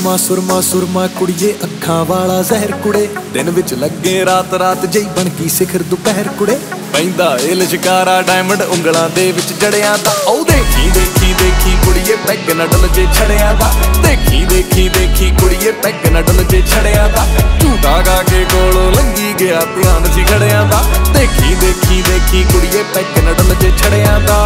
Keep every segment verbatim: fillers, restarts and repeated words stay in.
सुरमा सुरमा सुरमा कुड़िए अखां वाला जहर कुड़े दिन विच लगे रात रात जई बन की सिखर दोपहर कुड़े पैंदा ए लिशकारा डायमंड उंगलां दे विच जड़ियां दा ओ देखी देखी देखी कुड़िए पैग न डल जे छड़ियां दा देखी देखी देखी कुड़िए पैग न डल जे छड़ियां दा झूठा गा के कोलों लंघी गया ध्यान सी खड़ियां दा देखी देखी देखी कुड़िए पैग न डल जे छड़ियां दा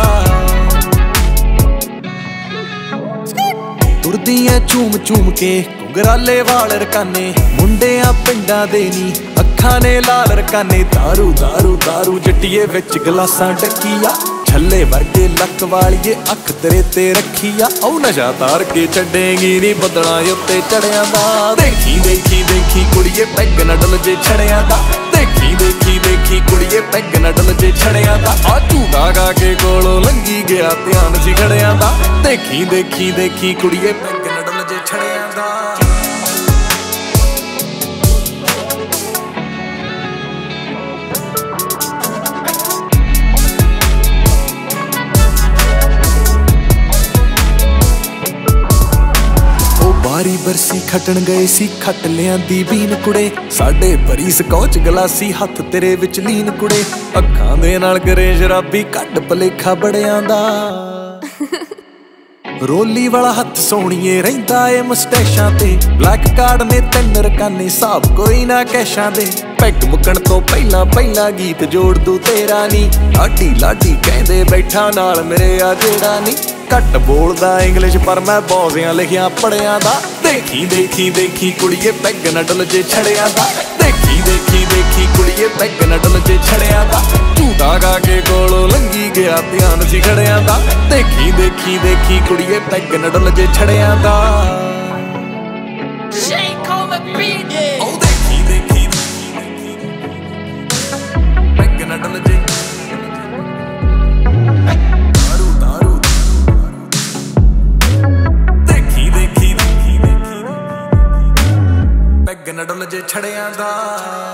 तुरदियां झूम झूम के घुंघराले वाल रकाने मुंडियां पिंडां दे नी अखां ने लाल रकाने दारू दारू दारू जट्टिए विच गलासां टकिया छल्ले वर्गे लक वालिए अख तेरे ते रखिया ओ नशा तार के छड़ेंगी नी बदलां उत्ते चढ़ियां दा देखी देखी देखी कुड़िए पैग न डल जे छड़ियां दा देखी देखी देखी कुड़िए पैग न डल जे छड़ियां दा आ झूठा गा के कोलों लंघी गया ध्यान सी खड़ियां दा देखी देखी देखी कुड़िए पैग न डल जे छड़ियां दा बारी बरसी खटन गए सी खट लियांदी बीन कुड़े साडे भरी स्कॉच गलासी हथ तेरे विच लीन कुड़े अखां दे नाल करे शराबी कड भलेखा बड़ियां दा रोली वाला हथ सोहणीए रहिंदा ए मुस्टैशां ते ब्लैक कार्ड ने तिन रकाने हिसाब कोई ना कैशां दे पैग मुकण तो पहला पहला गीत जोड़ दू तेरा नी लाडी लाडी कहंदे बैठा नाल मेरे आ जेड़ा नी घट बोलदा इंग्लिश पर मैं बौजियां लिखियां पढ़ियां दा देखी देखी देखी कुड़िए पैग न डल जे छड़ियां दा देखी देखी देखी कुड़िए पैग न डल जे छड़ियां दा झूठा गा के कोलों लंघी गया ध्यान सी खड़ियां दा देखी देखी देखी कुड़िए पैग न डल जे छड़ियां दा Shake on the beat, yeah. ओ देखी देखी पैग न डल जे दारू दारू देखी देखी देखी देखी पैग न डल जे छड़ियां दा।